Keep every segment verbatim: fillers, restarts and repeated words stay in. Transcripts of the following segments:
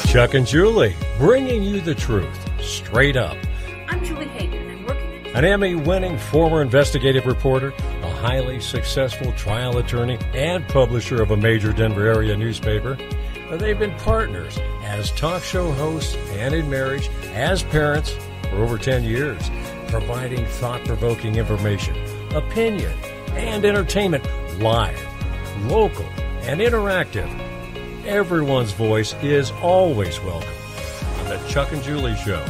Chuck and Julie, bringing you the truth, straight up. I'm Julie Hayden, and I'm working at... An Emmy-winning former investigative reporter, a highly successful trial attorney, and publisher of a major Denver area newspaper. They've been partners as talk show hosts and in marriage, as parents, for over ten years, providing thought-provoking information, opinion, and entertainment live, local, and interactive. Everyone's voice is always welcome on the Chuck and Julie Show.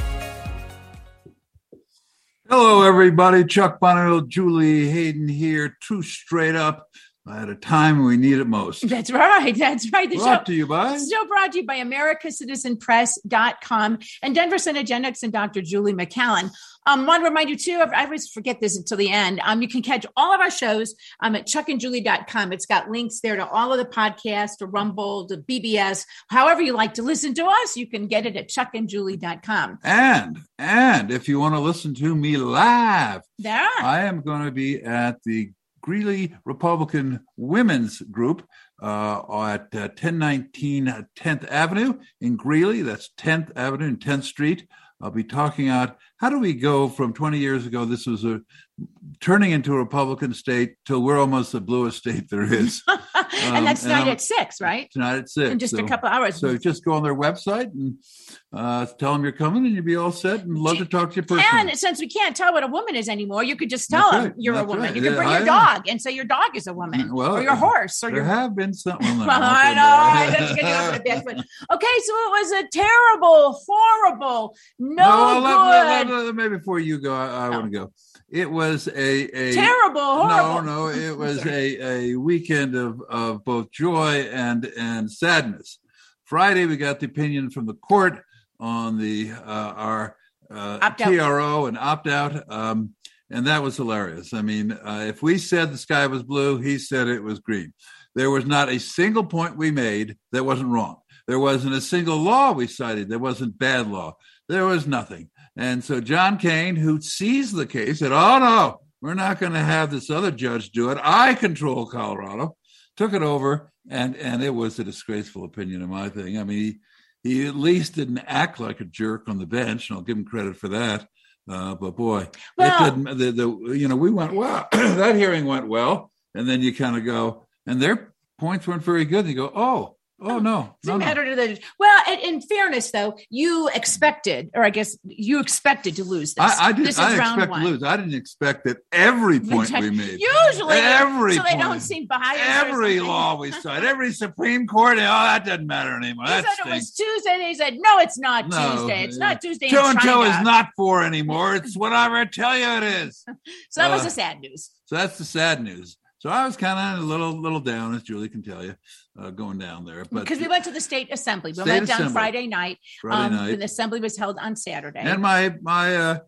Hello, everybody. Chuck Bonneville, Julie Hayden here. True Straight Up at a time we need it most. That's right. That's right. The Brought show, to you by? Show brought to you by America Citizen Press dot com and Denver Cenegenics and Doctor Julie McCallan. Um, want to remind you, too, I always forget this until the end. Um, you can catch all of our shows um, at chuck and julie dot com. It's got links there to all of the podcasts, to Rumble, to B B S. However you like to listen to us, you can get it at chuck and julie dot com. And, and if you want to listen to me live, there I am going to be at the Greeley Republican Women's Group uh, at uh, ten nineteen tenth Avenue in Greeley. That's tenth Avenue and tenth Street. I'll be talking about how do we go from twenty years ago, this was a turning into a Republican state, till we're almost the bluest state there is. and um, that's tonight and at six, right? Tonight at six. In just so, a couple hours. So just go on their website and uh, tell them you're coming and you'll be all set and love to talk to you personally. And since we can't tell what a woman is anymore, you could just tell That's them right. you're That's a woman. right. You could bring Yeah, your I- dog and say your dog is a woman, Well, or your horse, or There your... have been some. Well, no, Well, I know. I just get you over the back foot. Okay, so it was a terrible, horrible, no, No, let- let- good, let- let- maybe before you go, I, I No. want to go. It was a, a terrible, horrible. No, no, it was Sorry. a, a weekend of, of both joy and and sadness. Friday, we got the opinion from the court on the uh, our uh, Opt-out. T R O and opt out, um, and that was hilarious. I mean, uh, if we said the sky was blue, he said it was green. There was not a single point we made that wasn't wrong. There wasn't a single law we cited that wasn't bad law. There was nothing. And so John Kane, who sees the case, said, oh, no, we're not going to have this other judge do it. I control Colorado. Took it over, and, and it was a disgraceful opinion of my thing. I mean, he, he at least didn't act like a jerk on the bench, and I'll give him credit for that. Uh, but, boy, Well- it didn't, the, the, you know, we went, well, that hearing went well. And then you kind of go, and their points weren't very good. And you go, oh, oh, no. Doesn't no, no. matter to the well. In, in fairness, though, you expected, or I guess you expected to lose this. I, I did. This is I round expect one. to lose. I didn't expect that every point we made, Usually, every so they point, don't seem biased. or every something. law we cite, every Supreme Court. Oh, that doesn't matter anymore. He That said it was stinks. Tuesday, and he said, "No, it's not No, Tuesday. It's yeah. not Tuesday." Two in and two China. is not four anymore. It's whatever I tell you it is. So that was uh, the sad news. So that's the sad news. So I was kind of a little, little down, as Julie can tell you, uh, going down there. But Because we went to the state assembly. We State went down assembly. Friday night. Friday um, night. The assembly was held on Saturday. And my my uh,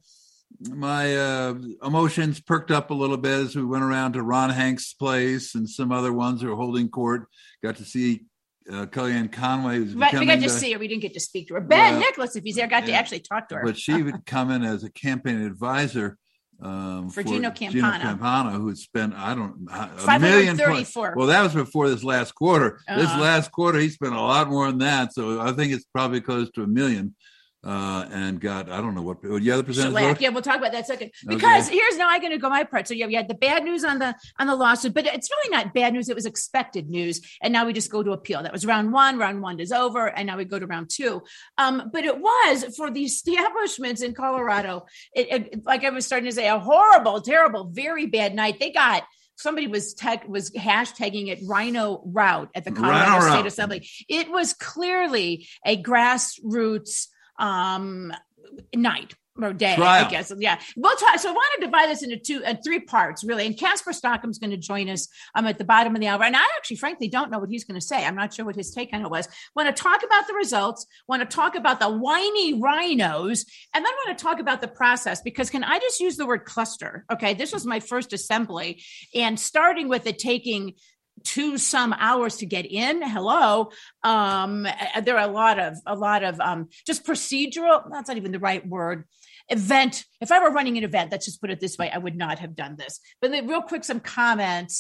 my uh, emotions perked up a little bit as we went around to Ron Hanks' place and some other ones who were holding court. Got to see uh, Kellyanne Conway, who's Right, we becoming got to the- see her. We didn't get to speak to her. Ben Well, Nicholas, if he's there, got to yeah. actually talk to her. but she would come in as a campaign advisor um, For Gino Campana. Campana, who had spent I don't a five million. hundred thirty-four. Well, that was before this last quarter. This Uh-huh. last quarter, he spent a lot more than that. So I think it's probably close to a million. Uh, and got, I don't know what, yeah, the percentage Shellac. vote? Yeah, we'll talk about that in a second. Because Okay. here's now I'm going to go my part. So yeah, we had the bad news on the on the lawsuit, but it's really not bad news. It was expected news, and now we just go to appeal. That was round one. Round one is over, and now we go to round two. Um, but it was for the establishments in Colorado. It, it, like I was starting to say, a horrible, terrible, very bad night. They got. Somebody was tech, was hashtagging it Rhino Route at the Colorado Rhino State Route. Assembly. It was clearly a grassroots um, night or day, Trial. I guess. Yeah. We'll talk. So I want to divide this into two and uh, three parts, really. And Casper Stockham's going to join us um, at the bottom of the hour. And I actually, frankly, don't know what he's going to say. I'm not sure what his take on it was. Want to talk about the results, want to talk about the whiny rhinos, and then want to talk about the process, because can I just use the word cluster? Okay. This was my first assembly, and starting with it taking two some hours to get in. Hello. Um, there are a lot of, a lot of um, just procedural, that's not even the right word, event. If I were running an event, let's just put it this way, I would not have done this. But then real quick, some comments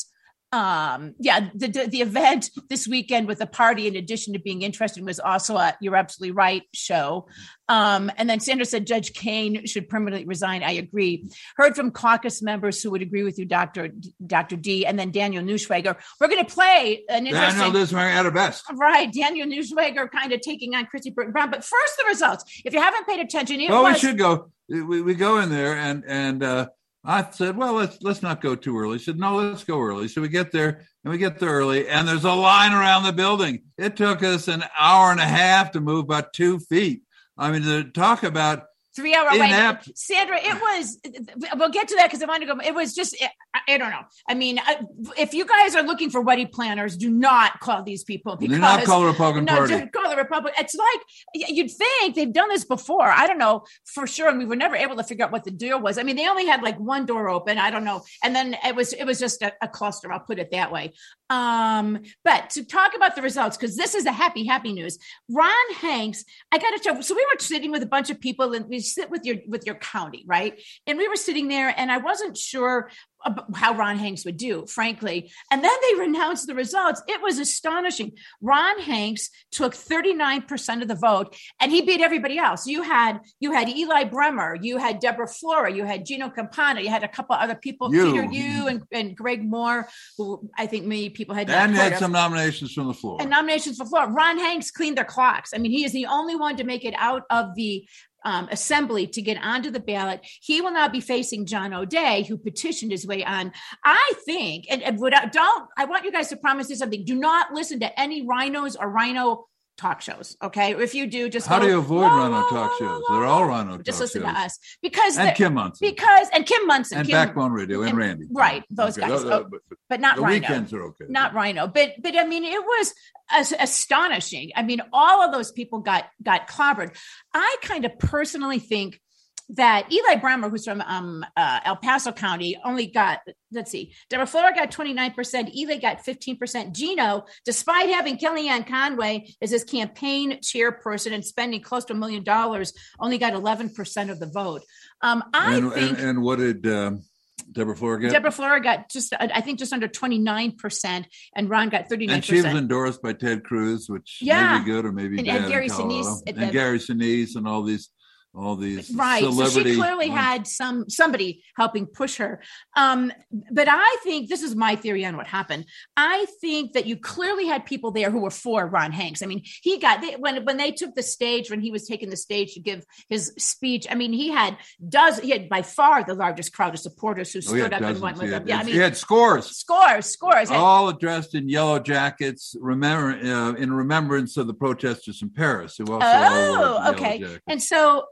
um, yeah, the, the the event this weekend with the party, in addition to being interesting, was also a "You're Absolutely Right" show. Um, and then Sandra said Judge Kane should permanently resign. I agree. Heard from caucus members who would agree with you, Doctor Doctor D, and then Daniel Neuschwager. We're going to play an interesting. Daniel Neuschwager at her best. Right, Daniel Neuschwager kind of taking on Christy Burton Brown. But first, the results. If you haven't paid attention, it well, was. we should go. We, we go in there and and. Uh, I said, well, let's let's not go too early. He said, no, let's go early. So we get there, and we get there early, and there's a line around the building. It took us an hour and a half to move about two feet. I mean, to talk about Three hour inept. wait. Sandra, it was, we'll get to that because I want to go, it was just, I, I don't know. I mean, I, if you guys are looking for wedding planners, do not call these people. Because, do not call the Republican no, Party. Don't call the Republican. It's like, you'd think they've done this before. I don't know for sure. And we were never able to figure out what the deal was. I mean, they only had like one door open. I don't know. And then it was, it was just a, a cluster. I'll put it that way. Um, but to talk about the results, because this is a happy, happy news. Ron Hanks, I got to tell. So we were sitting with a bunch of people, and we sit with your with your county, right? And we were sitting there, and I wasn't sure how Ron Hanks would do, frankly. And then they announced the results. It was astonishing. Ron Hanks took thirty-nine percent of the vote, and he beat everybody else. You had you had Eli Bremer, you had Deborah Flora, you had Gino Campana, you had a couple other people, you. Peter Yu and, and Greg Moore, who I think many people had. And had of. some nominations from the floor. And nominations for floor. Ron Hanks cleaned their clocks. I mean, he is the only one to make it out of the Um, assembly to get onto the ballot. He will not be facing John O'Day, who petitioned his way on. I think, and, and without, don't, I want you guys to promise you something. Do not listen to any rhinos or rhino talk shows. Okay. If you do, just how go, do you avoid whoa, rhino whoa, talk whoa, shows? whoa, They're all rhino talk just listen shows. to us because and Kim Munson. because and Kim Munson and Kim, Backbone Radio and, and Randy. Right. Those okay. guys. Uh, oh, but, but, but not the rhino. Weekends are okay. Not rhino. But but I mean, it was as, astonishing. I mean, all of those people got got clobbered. I kind of personally think that Eli Bremer, who's from um, uh, El Paso County, only got, let's see, Deborah Flora got twenty-nine percent, Eli got fifteen percent. Gino, despite having Kellyanne Conway as his campaign chairperson and spending close to a million dollars, only got eleven percent of the vote. Um, I and, think. And, and what did um, Deborah Flora get? Deborah Flora got just, I think, just under twenty-nine percent, and Ron got thirty-nine percent. And she was endorsed by Ted Cruz, which yeah. may be good or maybe and, bad. And Gary in Sinise. and the, Gary Sinise and all these. All these right. celebrity. So she clearly ones. had some somebody helping push her. Um, but I think this is my theory on what happened. I think that you clearly had people there who were for Ron Hanks. I mean, he got they, when when they took the stage, when he was taking the stage to give his speech. I mean, he had does he had by far the largest crowd of supporters who Oh, stood yeah, up dozens. and went with he him. had, Yeah, I mean, he had scores, scores, scores, all dressed in yellow jackets. Remember, uh, in remembrance of the protesters in Paris who also. Oh, all wore okay. yellow jackets. And so.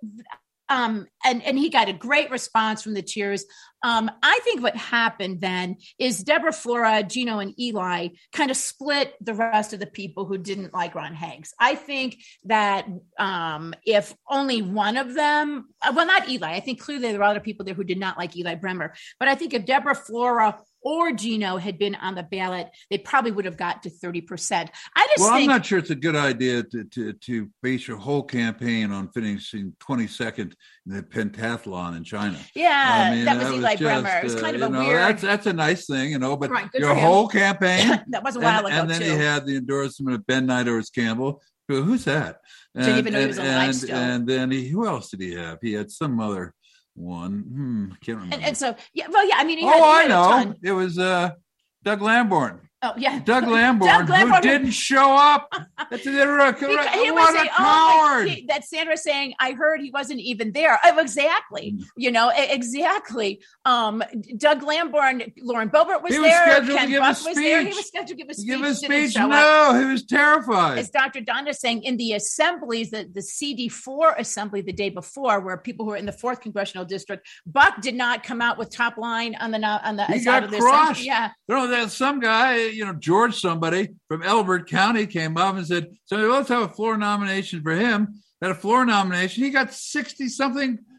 Um, and, and he got a great response from the cheers. Um, I think what happened then is Deborah Flora, Gino, and Eli kind of split the rest of the people who didn't like Ron Hanks. I think that um, if only one of them, well, not Eli, I think clearly there were other people there who did not like Eli Bremer, but I think if Deborah Flora or Gino had been on the ballot, they probably would have got to thirty percent. I just well, think- I'm not sure it's a good idea to, to, to base your whole campaign on finishing twenty-second in the pentathlon in China. Yeah, I mean, that was that Eli was Bremer. just, It was kind of uh, a you know, weird. That's, that's a nice thing, you know, but Right, good your for him. whole campaign. That was a while and, ago, and then too. he had the endorsement of Ben Neidhurst Campbell. Who, who's that? And, Didn't even know he was and, alive and, still. and then he, who else did he have? He had some other one. Hmm, can't remember. And, and so, yeah, well, yeah, I mean, he oh, had, he I had a know. ton. It was uh, Doug Lamborn. Oh, yeah. Doug Lamborn, Doug Lamborn who didn't show up. That's a, Because he what was a the coward. only, he, that Sandra's saying, I heard he wasn't even there. Oh, exactly. You know, e- exactly. Um, Doug Lamborn, Lauren Boebert was He was there. scheduled to Ken give a Buck was there. He speech. was scheduled to give a speech. Give a didn't speech? show up. No, he was terrified. As Doctor Donda saying, in the assemblies, the, the C D four assembly the day before, where people who were in the fourth congressional district, Buck did not come out with top line on the on the He side got of the crushed. assembly. Yeah. You know, that some guy, you know, George somebody from Elbert County came up and said, so let's have a floor nomination for him. Had a floor nomination. He got sixty something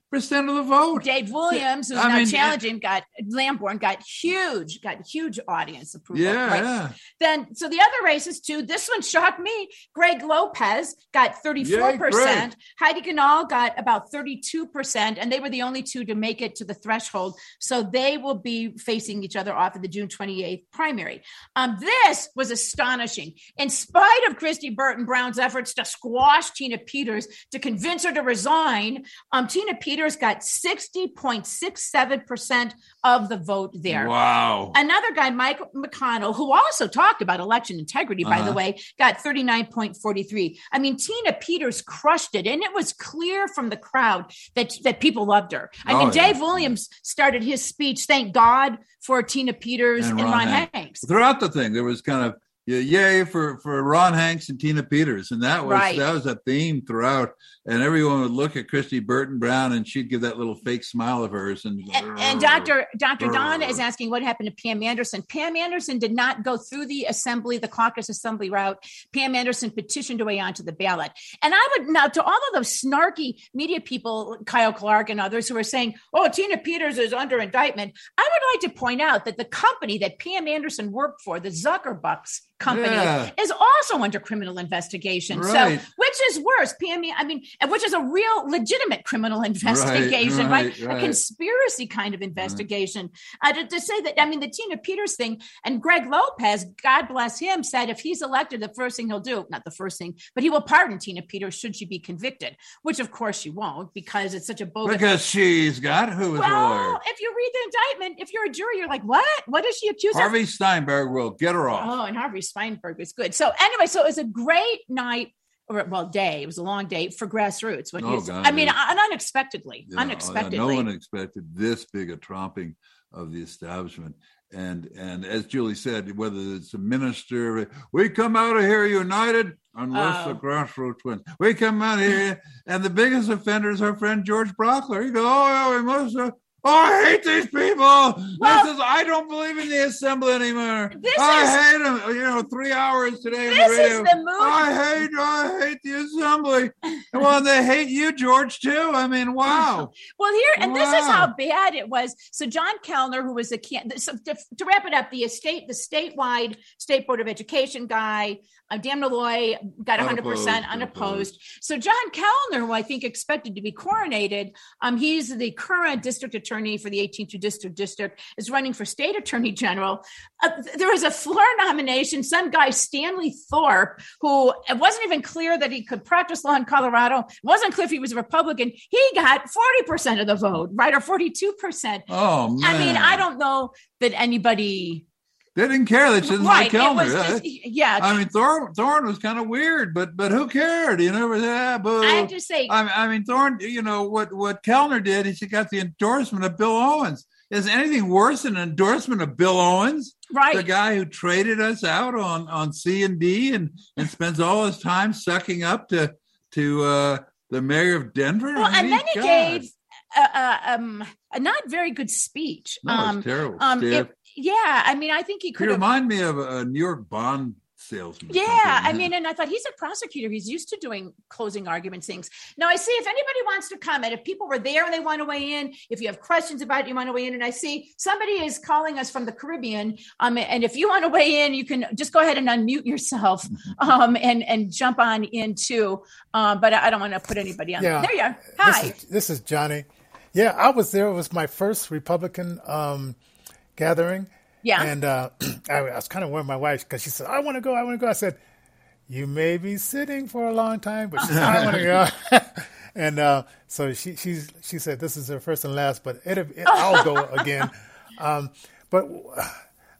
percent of the vote. Dave Williams, who's I now mean, challenging, got Lamborn, got huge, got huge audience approval. Yeah, right? yeah. Then, so the other races too, this one shocked me. Greg Lopez got thirty-four percent. Heidi Ganahl got about thirty-two percent, and they were the only two to make it to the threshold. So they will be facing each other off in the June twenty-eighth primary. Um, this was astonishing. In spite of Christy Burton Brown's efforts to squash Tina Peters, to convince her to resign, um, Tina Peters got sixty point six seven percent of the vote there. Wow. Another guy, Mike McConnell, who also talked about election integrity, by uh-huh. the way, got thirty-nine point four three. I mean, Tina Peters crushed it. And it was clear from the crowd that, that people loved her. I oh, mean, yeah. Dave Williams started his speech, thank God for Tina Peters and, and Ron, Ron Hanks. Hanks. Throughout the thing, there was kind of, yay for, for Ron Hanks and Tina Peters. And that was right. that was a theme throughout. And everyone would look at Christy Burton Brown and she'd give that little fake smile of hers. And and, and Doctor Doctor Donna is asking what happened to Pam Anderson. Pam Anderson did not go through the assembly, the caucus assembly route. Pam Anderson petitioned her way onto the ballot. And I would now, to all of those snarky media people, Kyle Clark and others who are saying, oh, Tina Peters is under indictment. I would like to point out that the company that Pam Anderson worked for, the Zuckerbucks company, yeah. is also under criminal investigation. Right. So which is worse, P M E? I mean, which is a real legitimate criminal investigation, right? right? right. A conspiracy kind of investigation. Right. Uh, to, to say that, I mean, the Tina Peters thing, and Greg Lopez, God bless him, said if he's elected, the first thing he'll do, not the first thing, but he will pardon Tina Peters should she be convicted, which of course she won't because it's such a bogus. Because she's got who is well, a lawyer. If you read the indictment, if you're a jury, you're like, what? What is she accused Harvey of? Harvey Steinberg will get her off. Oh, and Harvey Steinberg is good. So anyway, so it was a great night, or well, day. It was a long day for grassroots. What oh, you, God, I mean, un- unexpectedly, yeah, unexpectedly. No one expected this big a tromping of the establishment. And and as Julie said, whether it's a minister, we come out of here united, unless oh. the grassroots wins. We come out here, and the biggest offender is our friend George Brockler. He goes, oh, yeah, we must have. Oh, I hate these people. Well, this is, I don't believe in the assembly anymore. This I is, hate them. You know, three hours today. This in the radio. is the mood. I hate, I hate the assembly. Well, they hate you, George, too. I mean, wow. Well, here, and wow. this is how bad it was. So John Kellner, who was a, so to, to wrap it up, the estate, the statewide State Board of Education guy, uh, Dan Malloy got one hundred percent unopposed, unopposed. So John Kellner, who I think expected to be coronated, um, he's the current district attorney for the eighteenth Judicial District, is running for state attorney general. Uh, there was a floor nomination. Some guy, Stanley Thorpe, who it wasn't even clear that he could practice law in Colorado. It wasn't clear if he was a Republican. He got forty percent of the vote, right? Or forty-two percent. Oh, man. I mean, I don't know that anybody... They didn't care. They didn't right. like Kellner. Just, yeah. I mean, Thorne, Thorne was kind of weird, but but who cared? You know, yeah, boo. I have to say, I mean, I mean, Thorne. You know what? What Kellner did is he got the endorsement of Bill Owens. Is anything worse than an endorsement of Bill Owens? Right. The guy who traded us out on on C and D and and spends all his time sucking up to to uh, the mayor of Denver. Well, I mean, and then he God. gave uh, um, a not very good speech. No, um, it's terrible. Um, it, yeah, I mean, I think he could. He remind me of a New York Bond salesman. Yeah, I mean, and I thought he's a prosecutor. He's used to doing closing argument things. Now, I see if anybody wants to comment, if people were there and they want to weigh in, if you have questions about it, you want to weigh in. And I see somebody is calling us from the Caribbean. Um, and if you want to weigh in, you can just go ahead and unmute yourself um, and, and jump on in too. Um, but I don't want to put anybody on. Yeah, there you are. Hi. This is, this is Johnny. Yeah, I was there. It was my first Republican um, gathering. Yeah. And uh, I, I was kind of worried my wife because she said, I want to go, I want to go. I said, you may be sitting for a long time, but she said, I want to go. and uh, so she she's, she said, this is her first and last, but it, it, I'll go again. Um, but uh,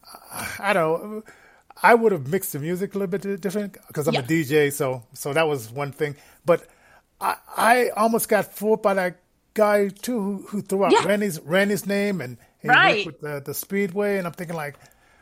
I don't know. I would have mixed the music a little bit different because I'm yeah. a D J, so so that was one thing. But I, I almost got fooled by that guy, too, who, who threw out yeah. Randy's, Randy's name and he right. worked with the, the Speedway, and I'm thinking like,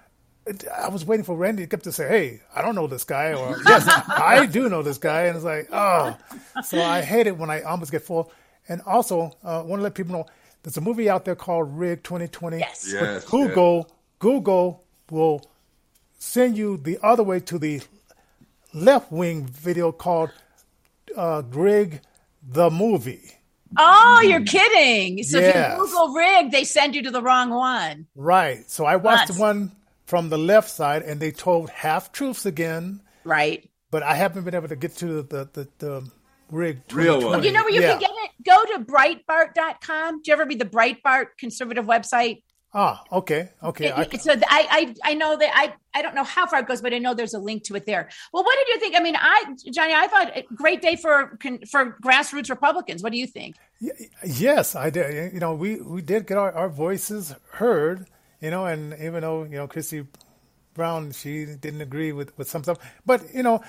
I was waiting for Randy to come to say, hey, I don't know this guy, or yes, I do know this guy, and it's like, oh. So I hate it when I almost get full. And also, I uh, want to let people know, there's a movie out there called Rig twenty twenty. Yes. yes Google, yes. Google will send you the other way to the left-wing video called uh, Rig the Movie. Oh, you're kidding. So Yes. if you Google rig, they send you to the wrong one. Right. So I watched Nuts. the one from the left side, and they told half truths again. Right. But I haven't been able to get to the the, the rig. Real one. Well, you know where you yeah. can get it? Go to Breitbart dot com. Do you ever read the Breitbart conservative website? Ah, okay, okay. I, It- so the- I, I I know that I I don't know how far it goes, but I know there's a link to it there. Well, what did you think? I mean, I Johnny, I thought a great day for for grassroots Republicans. What do you think? yes, I did. You know, we, we did get our, our voices heard. You know, and even though you know Christy Brown, she didn't agree with, with some stuff, but you know.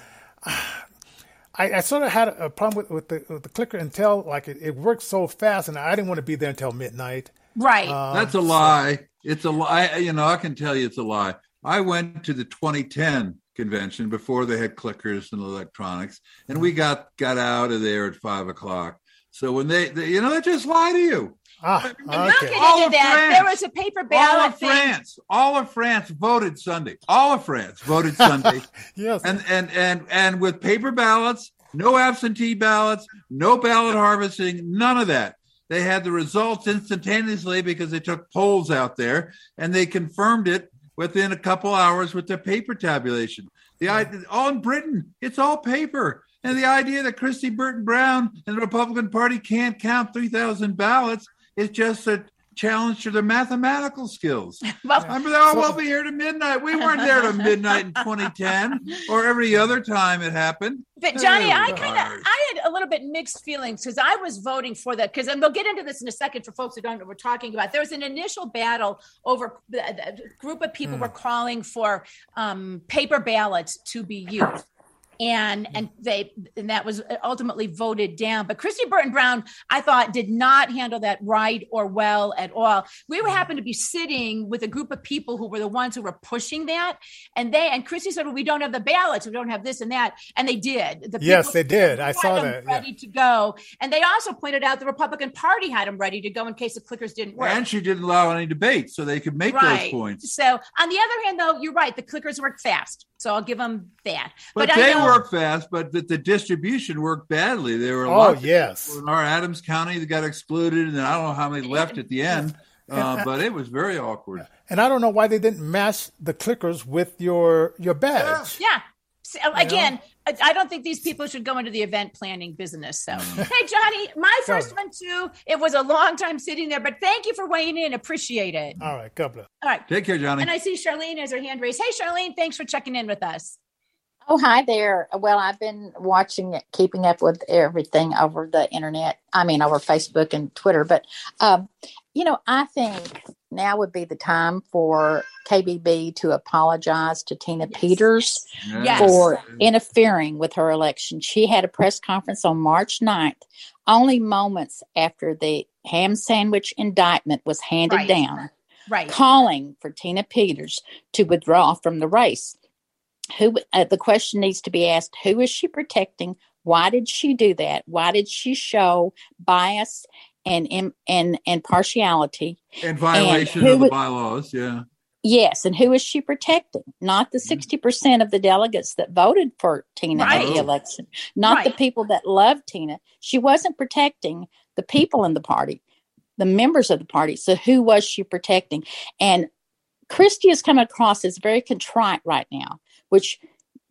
I, I sort of had a problem with, with, the, with the clicker until like it, it worked so fast, and I didn't want to be there until midnight. Right. Um, That's a lie. It's a lie. You know, I can tell you it's a lie. I went to the twenty ten convention before they had clickers and electronics, and we got, got out of there at five o'clock. So when they, they you know, they just lie to you. Ah, Not okay. getting All into of that. France. There was a paper All ballot of thing. France, all of France voted Sunday. All of France voted Sunday. Yes. And, and, and, and with paper ballots, no absentee ballots, no ballot harvesting, none of that. They had the results instantaneously because they took polls out there and they confirmed it within a couple hours with their paper tabulation. The idea, all in Britain, it's all paper. And the idea that Christy Burton Brown and the Republican Party can't count three thousand ballots is just a challenge to their mathematical skills. Well, I mean, oh, we'll be here to midnight. We weren't there to midnight in twenty ten or every other time it happened. But Johnny, Oh, I kind of gosh. I had a little bit mixed feelings because I was voting for that because and we'll get into this in a second for folks who don't know what we're talking about. There was an initial battle over the, the group of people were calling for um, paper ballots to be used. And and they and that was ultimately voted down. But Christy Burton Brown, I thought, did not handle that right or well at all. We were happened to be sitting with a group of people who were the ones who were pushing that, and they and Christy said, "Well, we don't have the ballots, we don't have this and that," and they did. The Yes, people they did. I had saw them that, yeah. ready to go, and they also pointed out the Republican Party had them ready to go in case the clickers didn't work. And she didn't allow any debate, so they could make those points. So on the other hand, though, you're right. The clickers work fast, so I'll give them that. But, I they know- work fast, but the, the distribution worked badly. There were a Oh, lot of yes. people in our Adams County that got excluded, and I don't know how many left at the end, uh, but it was very awkward. And I don't know why they didn't match the clickers with your your badge. Yeah. So, again, I I don't think these people should go into the event planning business. So, hey, Johnny, my first one too. It was a long time sitting there, but thank you for weighing in. Appreciate it. All right, God bless. All right. Take care, Johnny. And I see Charlene has her hand raised. Hey, Charlene, thanks for checking in with us. Oh, hi there. Well, I've been watching it, keeping up with everything over the internet. I mean, over Facebook and Twitter. But, um, you know, I think now would be the time for K B B to apologize to Tina Yes. Peters Yes. for interfering with her election. She had a press conference on March ninth, only moments after the ham sandwich indictment was handed Right. down, Right. calling for Tina Peters to withdraw from the race. Who uh, the question needs to be asked: who is she protecting? Why did she do that? Why did she show bias and and and, and partiality? In violation who of the would- bylaws, yeah. Yes, and who is she protecting? Not the sixty percent of the delegates that voted for Tina Right. in the election, not the Right. people that loved Tina. She wasn't protecting the people in the party, the members of the party. So who was she protecting? And Christie has come across as very contrite right now, which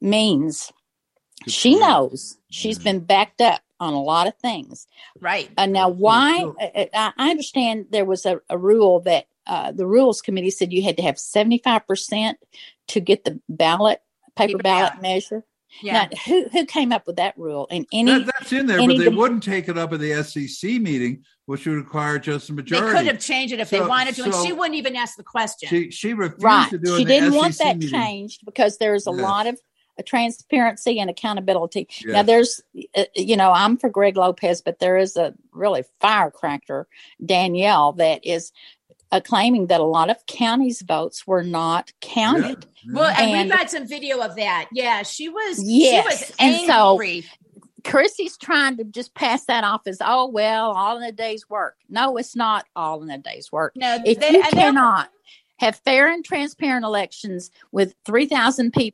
means Good she point. knows she's Yeah. been backed up on a lot of things. Right. Uh, now, why? sure. I, I I understand there was a, a rule that uh, the Rules Committee said you had to have seventy-five percent to get the ballot, paper, Paper ballot ballot. measure. Yeah. Now, who who came up with that rule? And any That, that's in there, any but they dem- wouldn't take it up at the S E C meeting, which would require just a They majority. could have changed it if they So- wanted to, and so- she wouldn't even ask the question. She she refused right, to do it. she in the didn't S E C want that meeting. changed because there's a Yes. lot of uh, transparency and accountability. Now, Yes. there's, uh, you know, I'm for Greg Lopez, but there is a really firecracker, Danielle, that is uh, claiming that a lot of counties' votes were not counted. Yeah. Well, and, And- we've got some video of that. Yeah, she was. Yes, she was and so- angry. Chrissy's trying to just pass that off as, oh, well, all in a day's work. No, it's not all in a day's work. no, If they, you and they're- cannot have fair and transparent elections with three thousand people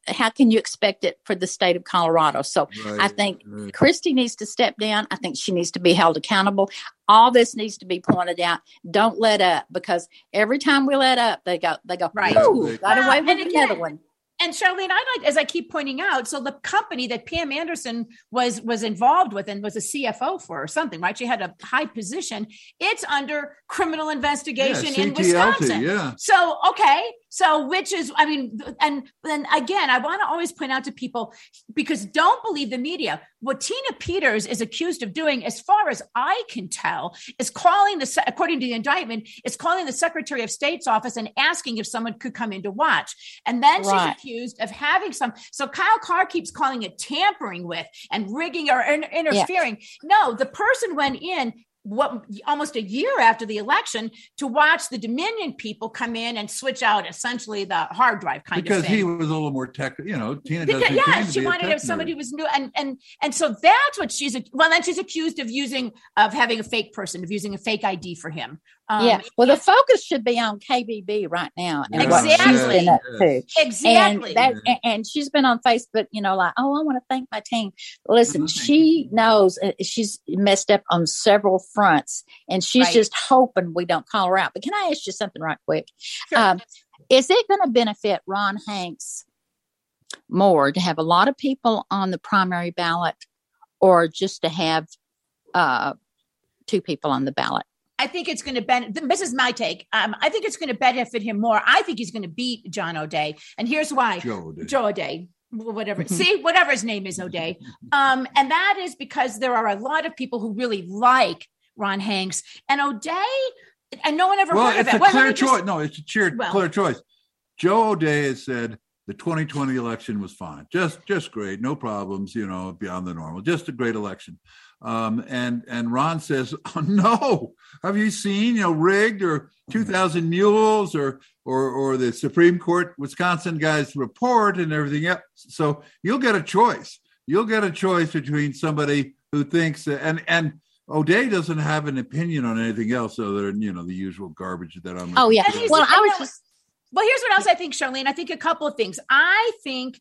how can you expect it for the state of Colorado? So Right, I think right. Christie needs to step down. I think she needs to be held accountable. All this needs to be pointed out. Don't let up, because every time we let up, they go, they go, Right. "Ooh, Yeah, got Well, away with and again, another one." And Charlene, I like, as I keep pointing out, so the company that Pam Anderson was was involved with and was a C F O for or something, right? She had a high position. It's under criminal investigation Yeah, in C T L T, Wisconsin. yeah. So, okay. So, which is, I mean, and then again, I want to always point out to people, because don't believe the media. What Tina Peters is accused of doing, as far as I can tell, is calling the, according to the indictment, is calling the Secretary of State's office and asking if someone could come in to watch. And then Right. she's accused of having some. So Kyle Carr keeps calling it tampering with and rigging or in, interfering. No, the person went in what almost a year after the election to watch the Dominion people come in and switch out essentially the hard drive kind Because of thing. he was a little more tech, you know, Tina Because, doesn't yeah, claim to she be a wanted to tech have somebody nerd. who was new, and and and so that's what she's. Well, then she's accused of using of having a fake person, of using a fake I D for him. Um, Yeah. Well, the focus should be on K B B right now and what she's Exactly. been up to. Yes. exactly. And that, and- and she's been on Facebook, you know, like, oh, I want to thank my team. Listen, Mhm. she knows uh, she's messed up on several fronts, and she's Right. just hoping we don't call her out. But can I ask you something right quick? Sure. Um, is it going to benefit Ron Hanks more to have a lot of people on the primary ballot, or just to have uh, two people on the ballot? I think it's going to benefit. This is my take. Um, I think it's going to benefit him more. I think he's going to beat John O'Day, and here's why. Joe did. Joe O'Day, whatever. See, whatever his name is, O'Day. Um, and that is because there are a lot of people who really like Ron Hanks and O'Day, and no one ever Well, heard of it's it. a Well, let clear me just- choice. No, it's a cheer, Well- clear choice. Joe O'Day has said the twenty twenty election was fine, just just great, no problems, you know, beyond the normal, just a great election. Um, and and Ron says, oh, no, have you seen, you know, rigged or two thousand mules or or or the Supreme Court Wisconsin guys report and everything else. So you'll get a choice. You'll get a choice between somebody who thinks that, and and O'Day doesn't have an opinion on anything else other than, you know, the usual garbage that I'm. Oh, yeah. And he's- Well, and I was no, just. Well, here's what else I think, Charlene. I think a couple of things. I think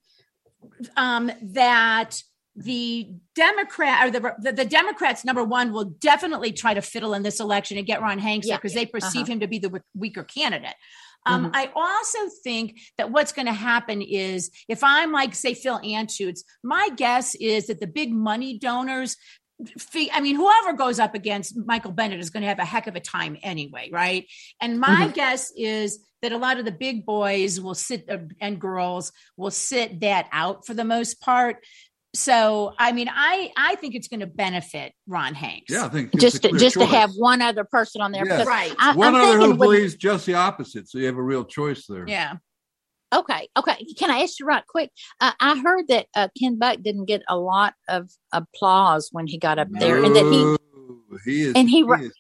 um, that the Democrat or the, the the Democrats, number one, will definitely try to fiddle in this election and get Ron Hanks there Yeah. because they perceive Uh-huh. him to be the w- weaker candidate. Um, Mhm. I also think that what's going to happen is if I'm like, say, Phil Anschutz, my guess is that the big money donors, fee- I mean, whoever goes up against Michael Bennet is going to have a heck of a time anyway, right? And my Mhm. guess is that a lot of the big boys will sit uh, and girls will sit that out for the most part. So, I mean, I I think it's going to benefit Ron Hanks. Yeah, I think it's Just a to, clear just to choice. have one other person on there. Yes. Because Right. I, one I'm other who thinking when- believes just the opposite. So you have a real choice there. Yeah. Okay, okay. Can I ask you right quick? Uh, I heard that uh, Ken Buck didn't get a lot of applause when he got up there, and that he No, he is. and he he ra- is-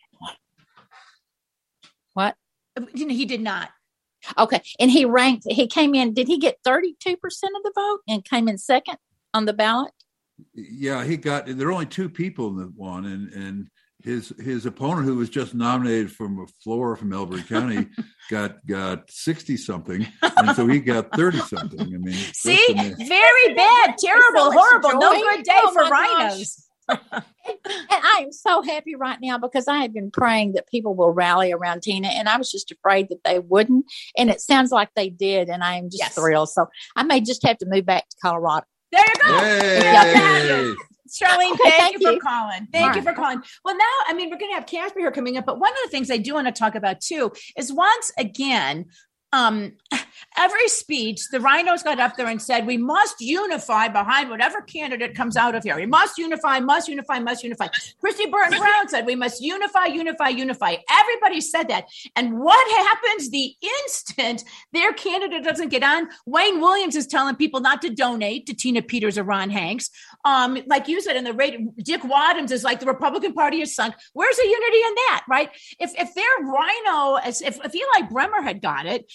what? You know, he did not. Okay, and he ranked. He came in. Did he get thirty-two percent of the vote and came in second on the ballot? Yeah, he got. There are only two people in the one, and and his his opponent, who was just nominated from a floor from Elbury County, got got sixty something, and so he got thirty something. I mean, it's See, just amazing. very bad, terrible, so much horrible, no joy. good day Oh, for my gosh. rhinos. And I am so happy right now because I have been praying that people will rally around Tina, and I was just afraid that they wouldn't. And it sounds like they did, and I am just Yes. thrilled. So I may just have to move back to Colorado. There you go. Yay! Charlene, Okay, thank, thank you for you. calling. Thank All you for calling. Well, now, I mean, we're going to have Casper here coming up, but one of the things I do want to talk about too is once again, um, every speech, the rhinos got up there and said, we must unify behind whatever candidate comes out of here. We must unify, must unify, must unify. Christy Burton Brown said, we must unify, unify, unify. Everybody said that. And what happens the instant their candidate doesn't get on? Wayne Williams is telling people not to donate to Tina Peters or Ron Hanks. Um, like you said in the radio, Dick Wadhams is like the Republican Party is sunk. Where's the unity in that, right? If if their rhino, as if, if Eli Bremer had got it,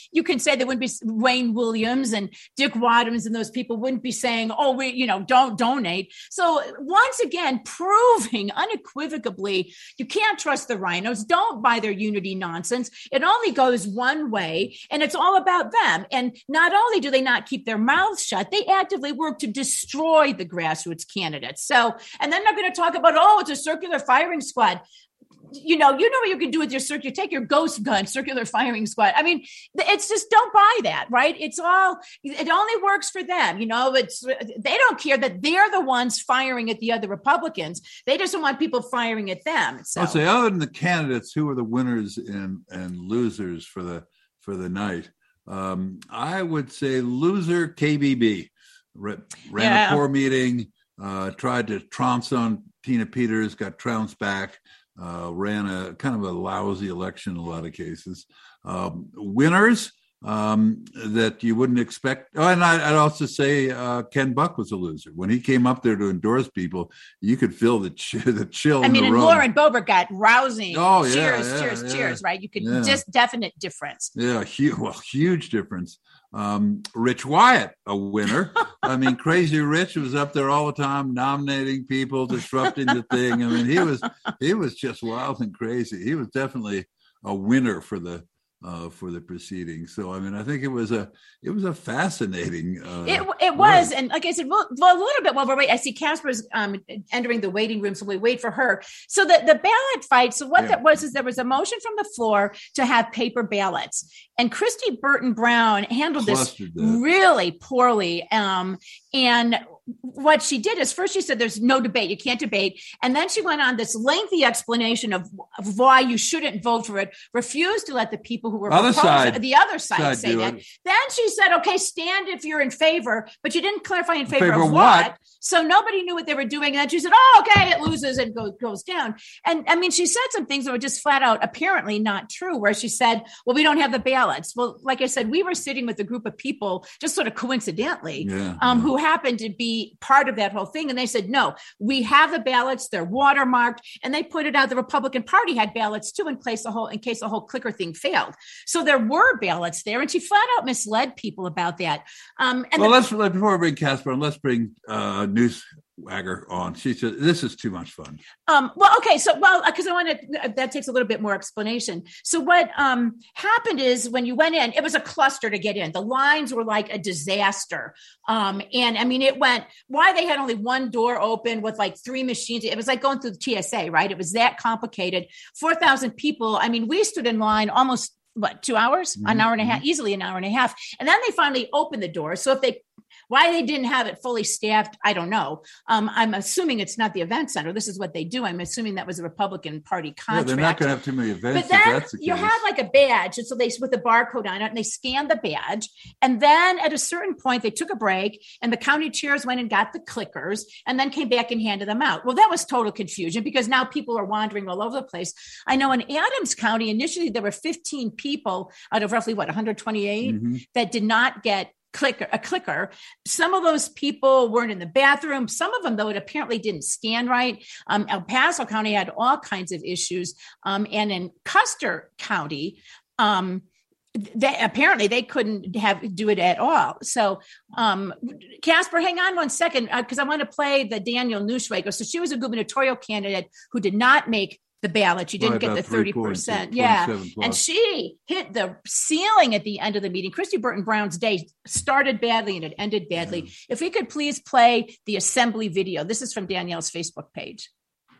you can say there wouldn't be Wayne Williams and Dick Wadhams and those people wouldn't be saying, oh, we, you know, don't donate. So once again, proving unequivocally, you can't trust the rhinos. Don't buy their unity nonsense. It only goes one way, and it's all about them. And not only do they not keep their mouths shut, they actively work to destroy the grassroots candidates. So, and then they're going to talk about, oh, it's a circular firing squad. You know, you know what you can do with your circular, take your ghost gun, circular firing squad. I mean, it's just, don't buy that, right? It's all, it only works for them. You know, it's, they don't care that they're the ones firing at the other Republicans. They just don't want people firing at them. So. I'll say, other than the candidates, who are the winners and, and losers for the, for the night? Um, I would say loser K B B. Ran yeah. a poor meeting, uh, tried to trounce on Tina Peters, got trounced back. Uh, ran a kind of a lousy election in a lot of cases. Um, winners um, that you wouldn't expect. Oh, and I, I'd also say uh, Ken Buck was a loser. When he came up there to endorse people, you could feel the, ch- the chill I in mean, the and room. Lauren Boebert got rousing. Oh, yeah, cheers, yeah, cheers, yeah. cheers, right? You could Yeah. just definite difference. Yeah, huge, well, huge difference. Um, Rich Wyatt, a winner. I mean, Crazy Rich was up there all the time, nominating people, disrupting the thing. I mean, he was he was just wild and crazy. He was definitely a winner for the uh, for the proceedings. So, I mean, I think it was a it was a fascinating. Uh, it it was, ride. and like I said, well, well, a little bit while we're waiting. I see Casper's um, entering the waiting room, so we wait for her. So the the ballot fight. So what yeah. that was is there was a motion from the floor to have paper ballots, and Christy Burton Brown handled Clustered this that. really poorly. Um, and what she did is first she said there's no debate, you can't debate, and then she went on this lengthy explanation of, of why you shouldn't vote for it, refused to let the people who were other proposed, side, the other side, side say that. It. Then she said, okay, stand if you're in favor, but you didn't clarify in favor, favor of of what. what. So nobody knew what they were doing. And then she said, oh, okay, it loses and goes, goes down. And I mean, she said some things that were just flat out apparently not true, where she said, well, we don't have the ballots. Well, like I said, we were sitting with a group of people just sort of coincidentally yeah, um, yeah. who happened to be part of that whole thing. And they said, no, we have the ballots. They're watermarked. And they pointed out the Republican Party had ballots too in case the whole, in case the whole clicker thing failed. So there were ballots there. And she flat out misled people about that. Um, and well, the, let's, let, before we bring Casper on, let's bring uh, Newswagger on. She said, this is too much fun. Um, well, okay. So, well, because I want to, that takes a little bit more explanation. So what um, happened is when you went in, it was a cluster to get in. The lines were like a disaster. Um, and I mean, it went, why they had only one door open with like three machines. It was like going through the T S A, right? It was that complicated. four thousand people. I mean, we stood in line almost, what, two hours, mm-hmm. an hour and a half, easily an hour and a half. And then they finally opened the door. So if they, why they didn't have it fully staffed, I don't know. Um, I'm assuming it's not the event center. This is what they do. I'm assuming that was a Republican Party contract. Yeah, they're not going to have too many events. But then if that's the you case. have like a badge, and so they with a barcode on it, and they scanned the badge. And then at a certain point, they took a break, and the county chairs went and got the clickers, and then came back and handed them out. Well, that was total confusion because now people are wandering all over the place. I know in Adams County, initially there were fifteen people out of roughly what one hundred twenty-eight mm-hmm. that did not get clicker a clicker. Some of those people weren't in the bathroom. Some of them, though, it apparently didn't scan right. Um, El Paso County had all kinds of issues. Um, and in Custer County, um, they apparently they couldn't have do it at all. So, um, Casper, hang on one second, because uh, I want to play the Daniel Newswagger. So she was a gubernatorial candidate who did not make the ballot. She didn't right, get the thirty percent. Yeah. And she hit the ceiling at the end of the meeting. Christy Burton Brown's day started badly and it ended badly. Yeah. If we could please play the assembly video. This is from Danielle's Facebook page.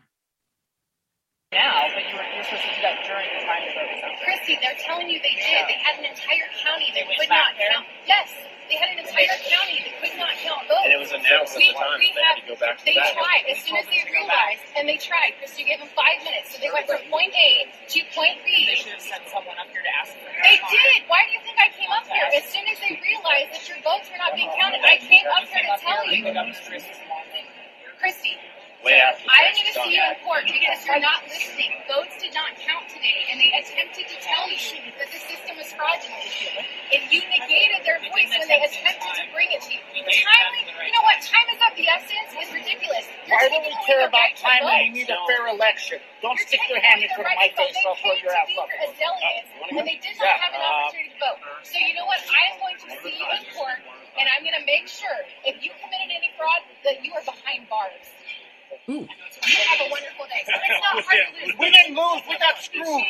Now, but you were, you were supposed to do that during the time to vote. So. Christy, they're telling you they did. They had an entire county that they could not there? count. Yes. They had an entire county that could not count votes. And it was announced we, at the time we that they have, had to go back to They the tried. As soon as they realized, and they tried. Christy gave them five minutes. So they went from point A to point B. They should have sent someone up here to ask for their They time. did. Why do you think I came up here? As soon as they realized that your votes were not being counted, I came up here to tell you. Christy. Way after I need to see you in court because you're not listening. Votes did not count today, and they attempted to tell you that the system was fraudulent. And you negated their voice when they attempted to bring it to you. Time, you know what? Time is of the essence is ridiculous. You're taking away care about time and you need a fair election. Don't You're stick your taking hand in the front of right my to vote. face They or I'll throw came your to ass be up. here as delegates, and they did not Yeah. have an opportunity to vote. So you know what? I am going to see you in court, and I'm going to make sure if you committed any fraud that you are behind bars. Ooh. You have a wonderful day. It's not hard to lose. We didn't lose. We got screwed.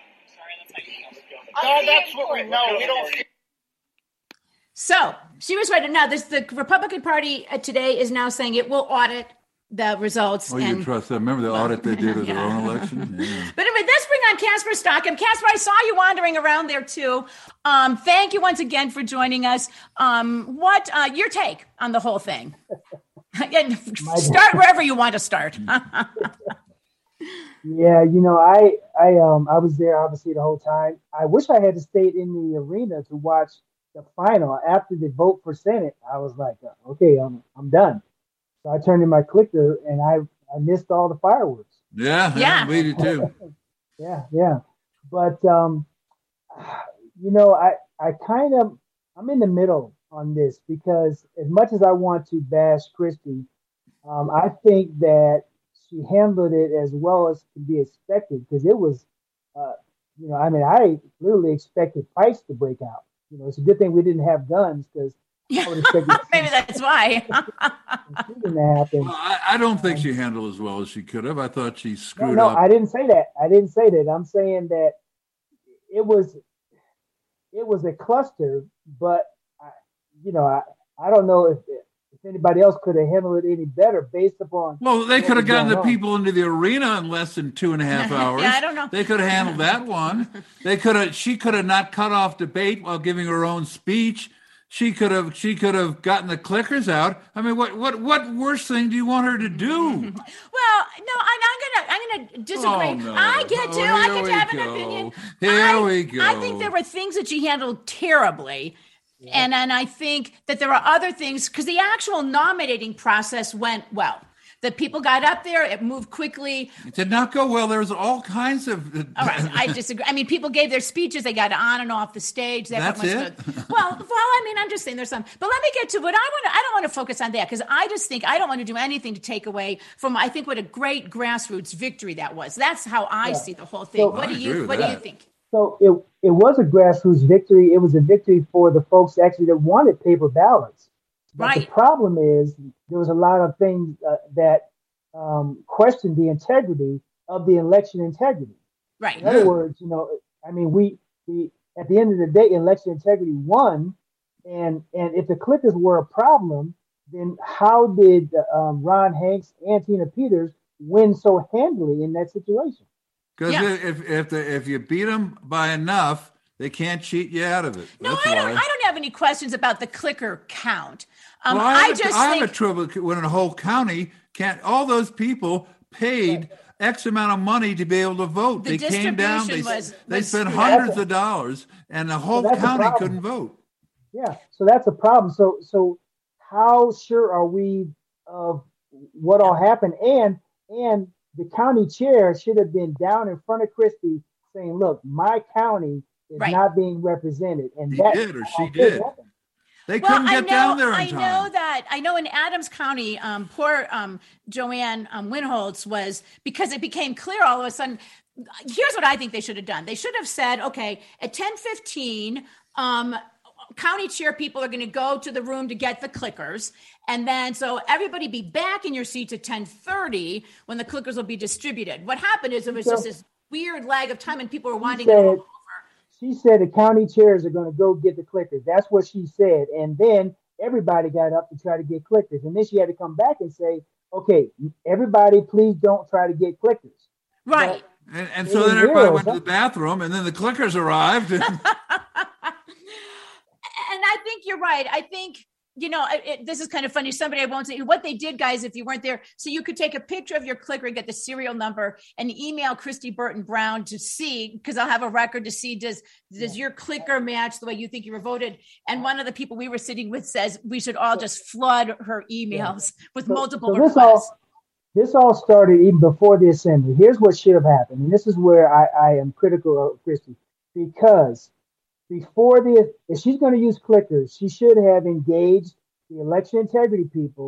No, that's what we know. We don't. So she was right. Now, this the Republican Party uh, today is now saying it will audit the results. Oh, you and, trust them? Remember the audit they did of Yeah. their own election? Yeah. But anyway, let's bring on Casper Stockham. Casper, I saw you wandering around there too. Um, thank you once again for joining us. Um, what uh, your take on the whole thing? And start wherever you want to start. Yeah, you know, I I um I was there obviously the whole time. I wish I had stayed in the arena to watch the final. After the vote for Senate, I was like, okay, I'm I'm done. So I turned in my clicker and I I missed all the fireworks. Yeah, Yeah. we did too. Yeah, yeah. But um you know, I I kind of I'm in the middle on this because as much as I want to bash Christie, um, I think that she handled it as well as could be expected because it was, uh, you know, I mean, I literally expected fights to break out. You know, it's a good thing we didn't have guns because I would expect Maybe that's why. something to happen. Well, I, I don't think she handled as well as she could have. I thought she No, screwed no, up. I didn't say that. I didn't say that. I'm saying that it was, it was a cluster, but I, you know, I, I don't know if if anybody else could have handled it any better based upon. Well, they what could have was gotten the going on. people into the arena in less than two and a half hours. Yeah, I don't know. They could have handled that one. They could have. She could have not cut off debate while giving her own speech. She could have. She could have gotten the clickers out. I mean, what what what worse thing do you want her to do? Well, no, I, I'm gonna I'm gonna disagree. Oh, no. I get to. Oh, I here get we to have an go. opinion. Here I, we go. I think there were things that she handled terribly. And and I think that there are other things because the actual nominating process went well. The people got up there, it moved quickly. It did not go well. There was all kinds of. All right, I disagree. I mean, people gave their speeches; they got on and off the stage. That That's was it? good. Well, well, I mean, I'm just saying there's some. But let me get to what I want to. I don't want to focus on that because I just think I don't want to do anything to take away from. I think what a great grassroots victory that was. That's how I Yeah. see the whole thing. So- what I do agree you with What do you that. think? So it it was a grassroots victory. It was a victory for the folks actually that wanted paper ballots. But the Right. problem is there was a lot of things uh, that um, questioned the integrity of the election integrity. Right. In other words, you know, I mean, we, we at the end of the day, election integrity won, and and if the clickers were a problem, then how did um, Ron Hanks and Tina Peters win so handily in that situation? Because Yeah. if if the, if you beat them by enough, they can't cheat you out of it. No, That's I don't. why. I don't have any questions about the clicker count. Um, Well, I, I, have a- just I think have a trouble when a whole county can't. All those people paid X amount of money to be able to vote. The they came down. They, distribution was- they was- spent Yeah, hundreds that's a- of dollars, and the whole that's a county problem. couldn't vote. Yeah, so that's a problem. So so how sure are we of what all happened? And and the county chair should have been down in front of Christie saying, "Look, my county is Right. not being represented," and He that did, or she did did. happen. They Well, couldn't I get know, down there in I time. know that. I know in Adams County, um, poor um, Joanne um, Winholtz was because it became clear all of a sudden. Here's what I think they should have done. They should have said, okay, at ten fifteen, um, county chair people are going to go to the room to get the clickers. And then so everybody be back in your seats at ten thirty when the clickers will be distributed. What happened is it was just this weird lag of time and people were wanting it all said- over. She said the county chairs are going to go get the clickers. That's what she said. And then everybody got up to try to get clickers. And then she had to come back and say, okay, everybody, please don't try to get clickers. Right. And, and They so then didn't everybody realize went to the that. bathroom, and then the clickers arrived. And I think you're right. I think, you know, it, it- this is kind of funny. Somebody I won't say what they did, guys, if you weren't there. So you could take a picture of your clicker and get the serial number and email Christy Burton Brown to see, because I'll have a record to see, does, does your clicker match the way you think you were voted? And one of the people we were sitting with says we should all just flood her emails with So- multiple so this requests. all this all started even before the assembly. Here's what should have happened, and this is where I, I am critical of Christie, because before the if she's going to use clickers, she should have engaged the election integrity people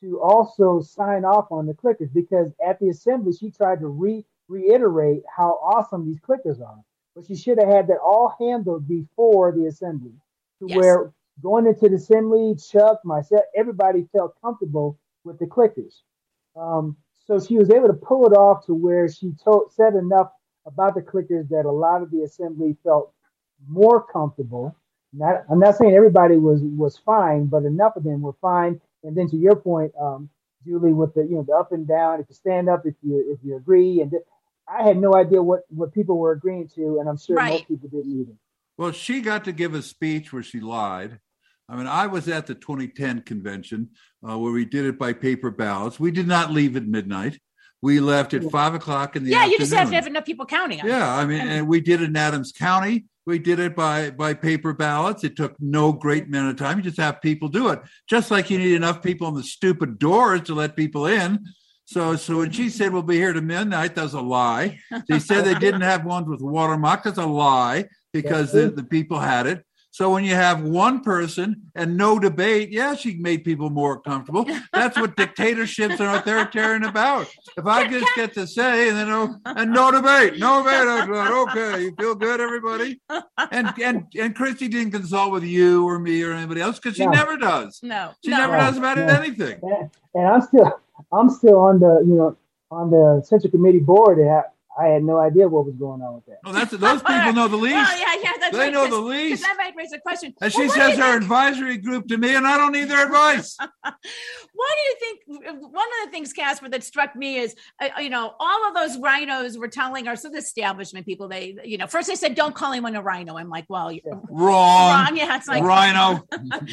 to also sign off on the clickers, because at the assembly she tried to re reiterate how awesome these clickers are, but she should have had that all handled before the assembly, to Yes. where going into the assembly, Chuck, myself, everybody felt comfortable with the clickers. Um, so she was able to pull it off to where she told, said enough about the clickers that a lot of the assembly felt more comfortable. Not, I'm not saying everybody was was fine, but enough of them were fine. And then to your point, um, Julie, with the you know the up and down, if you stand up, if you if you agree, and th- I had no idea what what people were agreeing to, and I'm sure Right. most people didn't either. Well, she got to give a speech where she lied. I mean, I was at the twenty ten convention uh, where we did it by paper ballots. We did not leave at midnight. We left at five o'clock in the Yeah, afternoon. you just have to have enough people counting on it. Yeah, I mean, and we did it in Adams County. We did it by by paper ballots. It took no great amount of time. You just have people do it. Just like you need enough people on the stupid doors to let people in. So so when she said we'll be here to midnight, that's a lie. She said they didn't have ones with watermark. That's a lie, because the, the people had it. So when you have one person and no debate, yeah, she made people more comfortable. That's what dictatorships are authoritarian about. If I just get to say and then no, and no debate, no debate, okay, you feel good, everybody? And and and Christy didn't consult with you or me or anybody else, because she No. never does. No, She no. never does about No. it anything. And, and I'm still I'm still on the you know on the Central Committee board, and I, I had no idea what was going on with that. No, that's those people know the least. Well, yeah, yeah, that's They right, know the 'cause- least. 'cause that might raise a question. And Well, she what do says you her think- advisory group to me, and I don't need their advice. What do you think? One of the things, Casper, that struck me is, uh, you know, all of those rhinos were telling our, so the establishment people, they, you know, first they said, don't call anyone a rhino. I'm like, well, you're Wrong. wrong. Yeah, it's like, Rhino.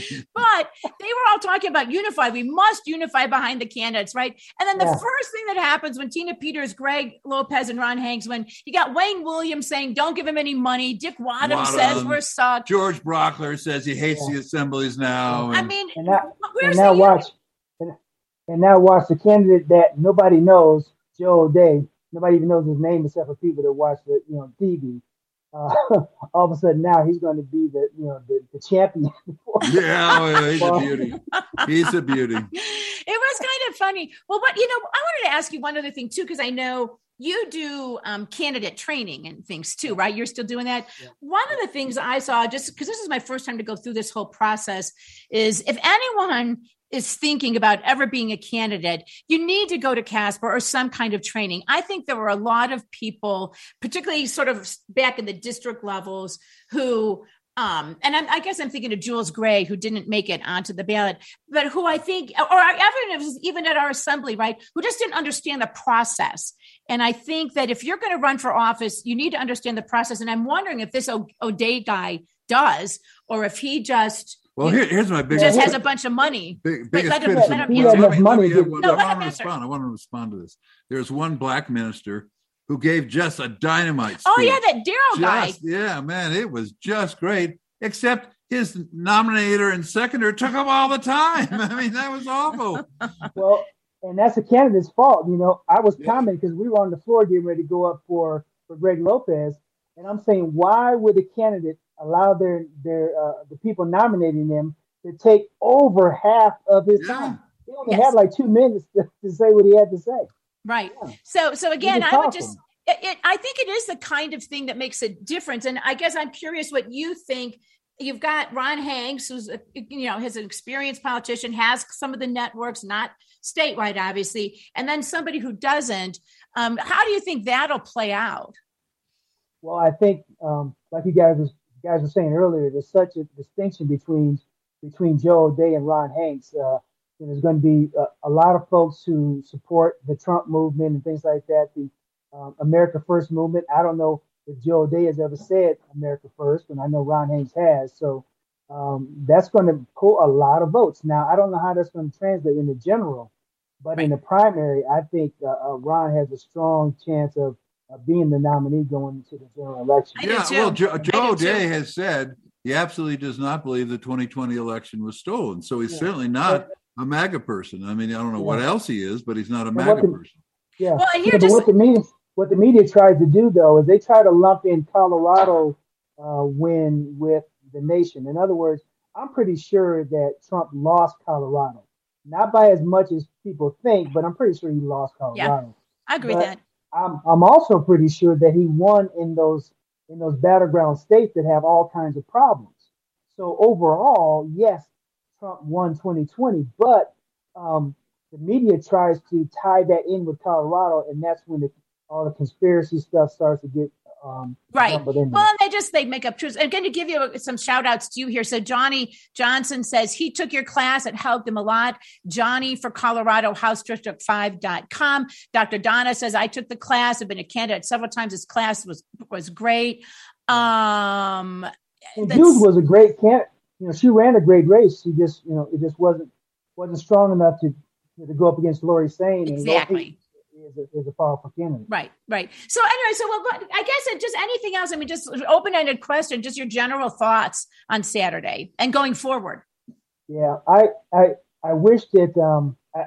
but they were all talking about unify. We must unify behind the candidates, right? And then the Yeah. first thing that happens when Tina Peters, Greg Lopez, and Ron Hanks, when you got Wayne Williams saying, don't give him any money. Dick Wadham Wadham. says we're sucked. George Brockler says he hates Yeah. the assemblies now. I and- mean, And now, where's and now the watch, and, and now watch the candidate that nobody knows, Joe O'Dea. Nobody even knows his name except for people that watch the you know T V. Uh, all of a sudden now he's going to be the you know the, the champion. Yeah, oh, he's a Well- beauty. He's a beauty. It was kind of funny. Well, but you know, I wanted to ask you one other thing too, because I know you do um, candidate training and things too, right? You're still doing that. Yeah. One of the things I saw, just because this is my first time to go through this whole process, is if anyone is thinking about ever being a candidate, you need to go to Casper or some kind of training. I think there were a lot of people, particularly sort of back in the district levels, who Um, and I'm, I guess I'm thinking of Jules Gray, who didn't make it onto the ballot, but who I think, or even, even at our assembly, right, who just didn't understand the process. And I think that if you're going to run for office, you need to understand the process. And I'm wondering if this o- O'Dea guy does, or if he just Well, here, here's my biggest just has a bunch of money. big, Wait, biggest let him- criticism. let him Let answer. me- let Enough me- money I to- want No, to let him answer. respond. I want to respond to this. There's one black minister who gave just a dynamite speech. Oh, yeah, that Daryl guy. Just- Yeah, man, it was just great. Except his nominator and seconder took him all the time. I mean, that was awful. Well, and that's the candidate's fault. You know, I was Yeah. commenting because we were on the floor getting ready to go up for, for Greg Lopez, and I'm saying, why would the candidate allow their their uh, the people nominating them to take over half of his Yeah. time? He only Yes. had like two minutes to, to say what he had to say. Right. Yeah. So, so again, can I would talk just, them. it, it, I think it is the kind of thing that makes a difference. And I guess I'm curious what you think. You've got Ron Hanks, who's, a, you know, has an experienced politician, has some of the networks, not statewide, obviously, and then somebody who doesn't. Um, how do you think that'll play out? Well, I think, um, like you guys was, you guys were saying earlier, there's such a distinction between between Joe O'Dea and Ron Hanks. Uh, there's going to be a, a lot of folks who support the Trump movement and things like that, the um, America First movement. I don't know if Joe O'Dea has ever said America First, and I know Ron Hanks has. So um, that's going to pull a lot of votes. Now, I don't know how that's going to translate in the general, but in the primary, I think uh, uh, Ron has a strong chance of uh, being the nominee going into the general election. I do Yeah, too. well, Joe, I Joe do too. O'Dea has said he absolutely does not believe the twenty twenty election was stolen. So he's Yeah. certainly not a MAGA person. I mean, I don't know what Yeah. else he is, but he's not a But MAGA what the- person. Yeah. Well, and Yeah, here but just, what the media what the media tries to do though is they try to lump in Colorado uh, win with the nation. In other words, I'm pretty sure that Trump lost Colorado. not by as much as people think, but I'm pretty sure he lost Colorado. Yeah, I agree but with that. I'm I'm also pretty sure that he won in those in those battleground states that have all kinds of problems. So overall, yes, Trump won twenty twenty, but um, the media tries to tie that in with Colorado, and that's when the, all the conspiracy stuff starts to get um, right. Well, and they just they make up truths. I'm going to give you some shout outs to you here. So Johnny Johnson says he took your class. It helped him a lot. Johnny for Colorado House District five dot com. Doctor Donna says I took the class. I've been a candidate several times. This class was was great. Um, and Hughes was a great candidate. You know, she ran a great race. She just, you know, it just wasn't wasn't strong enough to to go up against Lori Sain. Exactly. Is a, is a powerful candidate. Right, right. So anyway, so well, I guess it just anything else. I mean, just open-ended question, just your general thoughts on Saturday and going forward. Yeah, I I I wish that um I,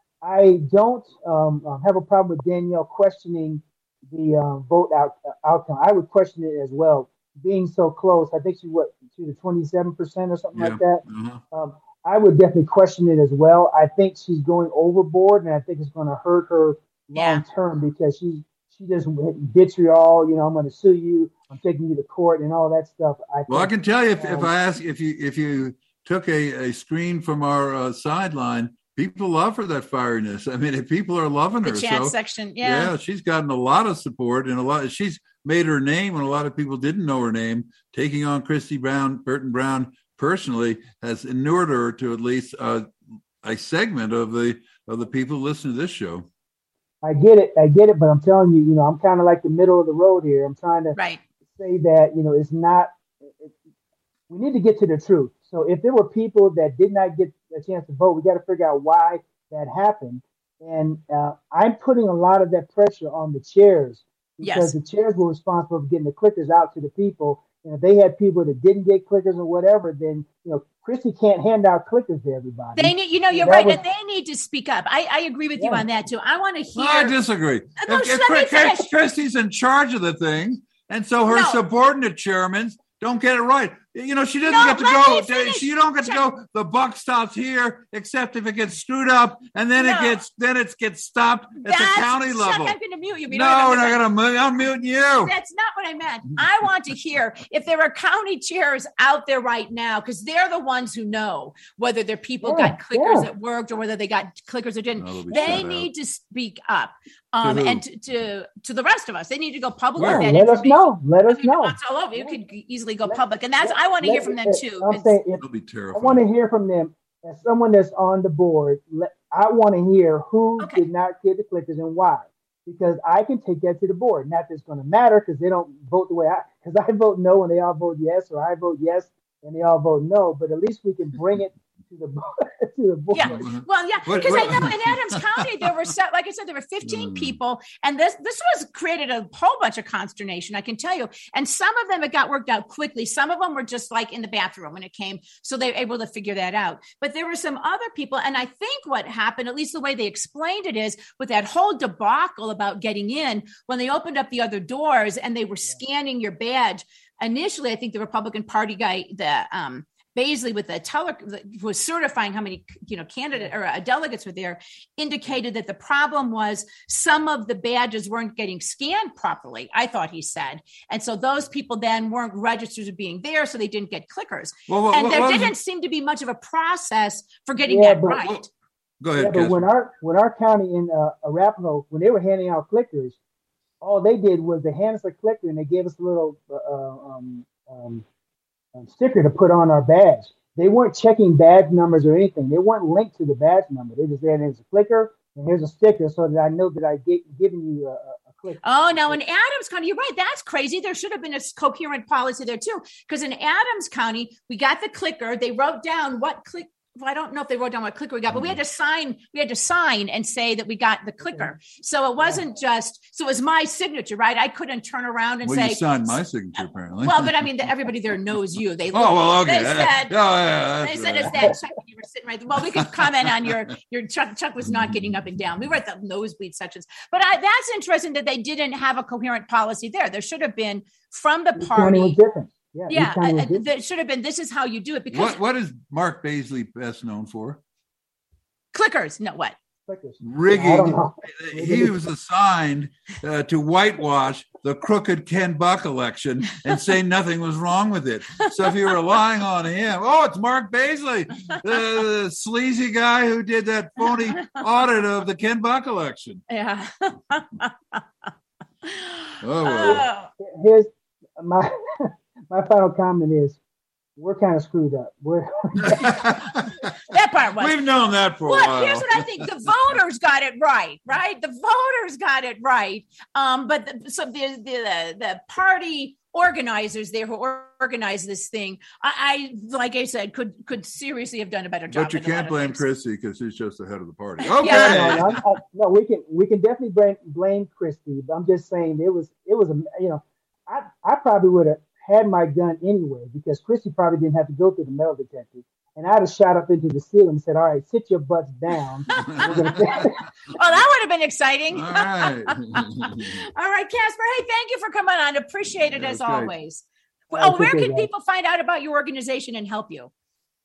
I don't um have a problem with Danielle questioning the um, vote out uh, outcome. I would question it as well, being so close. I think she what to the twenty-seven percent or something yeah. like that. Mm-hmm. Um, I would definitely question it as well. I think she's going overboard, and I think it's going to hurt her long term yeah. because she she just vitriol. You know, I'm going to sue you. I'm taking you to court and all that stuff. I well, think, I can tell you if, um, if I ask if you if you took a, a screen from our uh, sideline, people love her that fieriness. I mean, if people are loving the her. Chat so section, yeah, yeah, she's gotten a lot of support and a lot. She's made her name when a lot of people didn't know her name. Taking on Christy Brown, Burton Brown personally has inured her to at least uh, a segment of the of the people who listen to this show. I get it, I get it, but I'm telling you, you know, I'm kind of like the middle of the road here. I'm trying to right. say that, you know, it's not. It, we need to get to the truth. So if there were people that did not get a chance to vote, we got to figure out why that happened. And uh, I'm putting a lot of that pressure on the chairs because yes. the chairs were responsible for getting the clickers out to the people. And if they had people that didn't get clickers or whatever, then, you know, Christy can't hand out clickers to everybody. They need, you know, you're right. Was, and they need to speak up. I, I agree with yeah. you on that too. I want to hear. Well, I disagree. No, if, if, if Christy's in charge of the thing, and so her no. subordinate chairmen don't get it right. You know, she doesn't no, get to go. She you don't get to go. The buck stops here, except if it gets screwed up, and then no. it gets then it gets stopped at That's, the county level. I'm going to mute you. you no, we're not going to mute. I'm muting you. That's not what I meant. I want to hear if there are county chairs out there right now, because they're the ones who know whether their people yeah, got clickers yeah. that worked or whether they got clickers or didn't. No, they need out. to speak up. Um, to and to, to to the rest of us, they need to go public yeah, with that. Let us know. Let us I mean, know. It's all over. You could easily go public, and that's I want to hear from them too. I'm saying if, It'll be terrifying. I want to hear from them as someone that's on the board. Let, I want to hear who okay. did not get the clickers and why, because I can take that to the board. Not that it's going to matter because they don't vote the way I. Because I vote no and they all vote yes, or I vote yes and they all vote no. But at least we can bring it to the to the board. Yeah, well, yeah, because I know in Adams County there were, like I said, there were fifteen mm. people, and this this was created a whole bunch of consternation, I can tell you. And some of them it got worked out quickly. Some of them were just like in the bathroom when it came, so they were able to figure that out. But there were some other people, and I think what happened, at least the way they explained it, is with that whole debacle about getting in when they opened up the other doors and they were scanning your badge. Initially, I think the Republican Party guy, the um. Baisley with the teller who was certifying how many, you know, candidate or uh, delegates were there, indicated that the problem was some of the badges weren't getting scanned properly. I thought he said, and so those people then weren't registered as being there, so they didn't get clickers. Well, well, and there well, didn't well, seem to be much of a process for getting yeah, that but, right. Well, go ahead. Yeah, but when our when our county in uh, Arapahoe, when they were handing out clickers, all they did was they handed us a clicker and they gave us a little. Uh, um, um, sticker to put on our badge. They weren't checking badge numbers or anything. They weren't linked to the badge number. They just said here's a clicker and here's a sticker so that I know that I get given you a, a clicker. Oh, now in Adams County, you're right. That's crazy. There should have been a coherent policy there too. Because in Adams County, we got the clicker. They wrote down what click. Well, I don't know if they wrote down what clicker we got, but we had to sign, we had to sign and say that we got the clicker. So it wasn't just, so it was my signature, right? I couldn't turn around and well, say. You signed my signature, apparently. Well, but I mean, the, everybody there knows you. They oh, well, okay. They said, oh, yeah, they said, right. is that Chuck? You were sitting right there. Well, we could comment on your, your Chuck, Chuck was not getting up and down. We were at the nosebleed sections. But I, that's interesting that they didn't have a coherent policy there. There should have been from the party. Was different. Yeah, yeah uh, there should have been, this is how you do it. Because what, what is Mark Baisley best known for? Clickers. No, what? Clickers. Rigging. I don't know. He was assigned uh, to whitewash the crooked Ken Buck election and say nothing was wrong with it. So if you're relying on him, oh, it's Mark Baisley, the sleazy guy who did that phony audit of the Ken Buck election. Yeah. Oh, well. Here's my my final comment is we're kind of screwed up. We're that part was. We've known that for well, a while. Here's what I think: the voters got it right, right? The voters got it right. Um, but the, so the, the the party organizers there who organized this thing, I, I like I said, could could seriously have done a better job. But you can't blame Christie because she's just the head of the party. Okay. Yeah. no, no, I, no, we can we can definitely blame, blame Christie. But I'm just saying it was it was a you know I I probably would have had my gun anyway because Christie probably didn't have to go through the metal detector. And I'd have shot up into the ceiling and said, all right, sit your butts down. Oh, that would have been exciting. All right. All right, Casper. Hey, thank you for coming on. Appreciate it as Okay. always. I Oh, where appreciate can that. people find out about your organization and help you?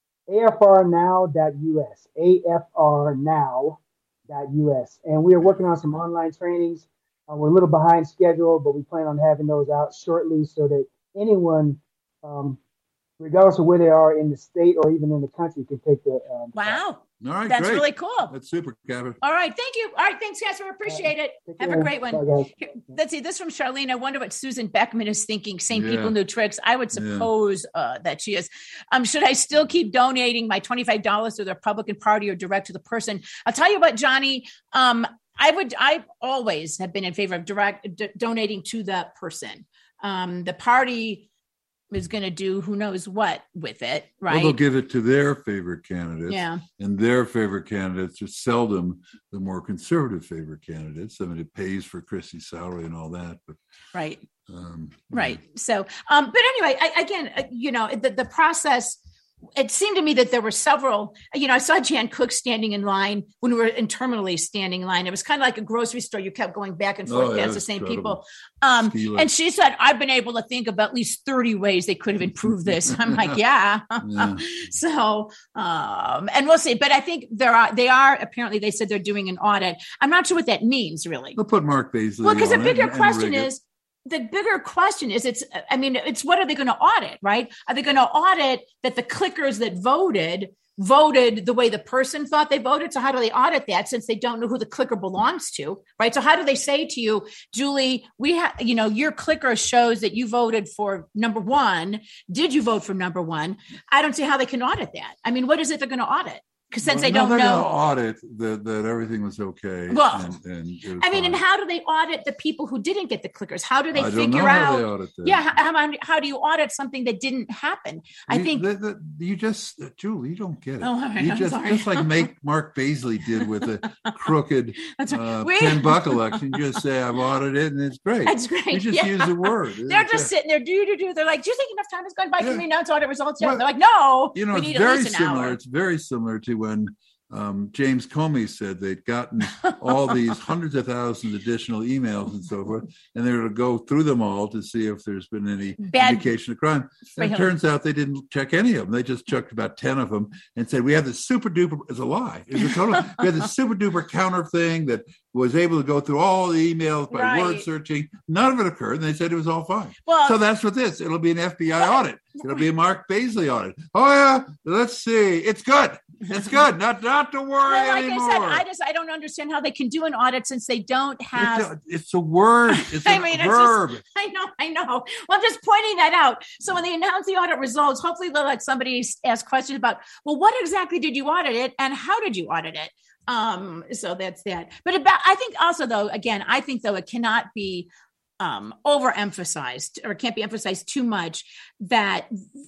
A F R now dot U S. A F R now dot U S. And we are working on some online trainings. Uh, we're a little behind schedule, but we plan on having those out shortly so that anyone, um, regardless of where they are in the state or even in the country, can take the. Um, Wow. All right, That's great. really cool. That's super, Kevin. All right. Thank you. All right. Thanks, Casper. Appreciate it. Take Have care. a great one. Bye, guys. Here, let's see. This from Charlene. I wonder what Susan Beckman is thinking. Same Yeah. people, new tricks. I would Yeah. suppose uh, that she is. Um, should I still keep donating my twenty-five dollars to the Republican Party or direct to the person? I'll tell you what, Johnny. Um, I would. I always have been in favor of direct d- donating to the person. Um, the party is going to do who knows what with it, right? Well, they'll give it to their favorite candidates. Yeah. And their favorite candidates are seldom the more conservative favorite candidates. I mean, it pays for Christie's salary and all that, but Right. um, Right. So, um, but anyway, I, again, uh, you know, the, the process, it seemed to me that there were several, you know, I saw Jan Cook standing in line when we were interminably standing in line. It was kind of like a grocery store. You kept going back and forth Oh, yeah, past the it's same incredible. people. Um, Ski lift. and she said, I've been able to think of at least thirty ways they could have improved this. I'm like, yeah. Yeah. So, um, and we'll see. But I think there are, they are, apparently they said they're doing an audit. I'm not sure what that means really. they'll put Mark Baisley Well, because the on it bigger and- and question rig it. is, the bigger question is, it's, I mean, it's what are they going to audit, right? Are they going to audit that the clickers that voted, voted the way the person thought they voted? So how do they audit that since they don't know who the clicker belongs to, right? So how do they say to you, Julie, we have, you know, your clicker shows that you voted for number one. Did you vote for number one? I don't see how they can audit that. I mean, what is it they're going to audit? Because since Well, they no, don't they're know. gonna audit that, that everything was okay. Well, and, and it was I mean, fine. and how do they audit the people who didn't get the clickers? How do they I don't figure know how out? they audit that. Yeah, how, how, how do you audit something that didn't happen? I You- think. the, the, you just, uh, Julie, you don't get it. Oh, all right, you I'm just, sorry. just like make Mark Baisley did with the crooked That's right. uh, We- Ken Buck election. You just say I've audited, and it's great. That's great. You just Yeah. use the word. They're It's just a- sitting there, do do do. They're like, do you think enough time has gone by Yeah. for me now to audit results yet? Well, They're like, no, You know, we it's need at very least an similar. hour. It's very similar to when um, James Comey said they'd gotten all these hundreds of thousands of additional emails and so forth, and they were to go through them all to see if there's been any Bad- indication of crime. And it Right. turns out they didn't check any of them. They just checked about ten of them and said, we have this super duper, it's a lie. It's a total, we had this super duper counter thing that was able to go through all the emails by Right. word searching. None of it occurred, and they said it was all fine. Well, So that's what this. It'll be an F B I audit. It'll be a Mark Baisley audit. Oh yeah, let's see. It's good. It's good. Not not to worry well, like anymore. I said, I just I don't understand how they can do an audit since they don't have. it's, a, it's a word. It's a I mean, it's verb. just, I know, I know. Well, I'm just pointing that out. So when they announce the audit results, hopefully they'll let somebody ask questions about, well, what exactly did you audit it and how did you audit it? Um, so that's that. But about, I think also though, again, I think though it cannot be um, overemphasized or can't be emphasized too much that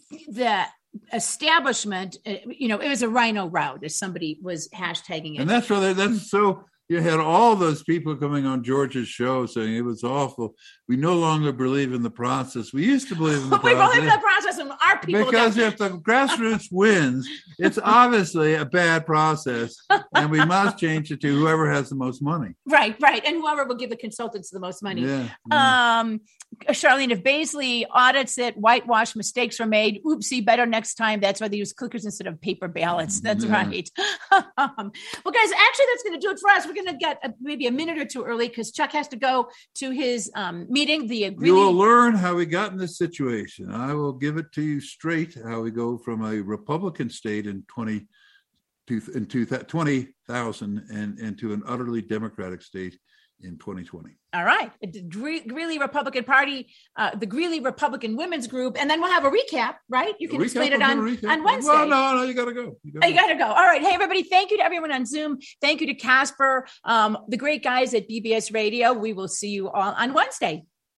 the establishment, uh, you know, it was a rhino route as somebody was hashtagging it. And that's really that's so. You had all those people coming on George's show saying it was awful. We no longer believe in the process. We used to believe in the we process. believe in the process, and our people Because don't. if the grassroots wins, it's obviously a bad process, and we must change it to whoever has the most money. Right, right, and whoever will give the consultants the most money. Yeah, yeah. Um, Charlene, if Baisley audits it, whitewash mistakes were made. Oopsie, better next time. That's why they use clickers instead of paper ballots. That's Yeah. right. um, well, guys, actually, that's going to do it for us. We're going to get a, maybe a minute or two early because Chuck has to go to his um, meeting. The You really- will learn how we got in this situation. I will give it to you straight how we go from a Republican state in twenty, in two, twenty thousand and into an utterly Democratic state in twenty twenty. All right. The Gre- Greeley Republican Party, uh, the Greeley Republican Women's Group, and then we'll have a recap, right? You can Recap, explain it we'll on, do a recap. on Wednesday. Well, no, no, you got to go. You Oh, gotta you got to go. All right. Hey, everybody. Thank you to everyone on Zoom. Thank you to Casper, um, the great guys at B B S Radio. We will see you all on Wednesday.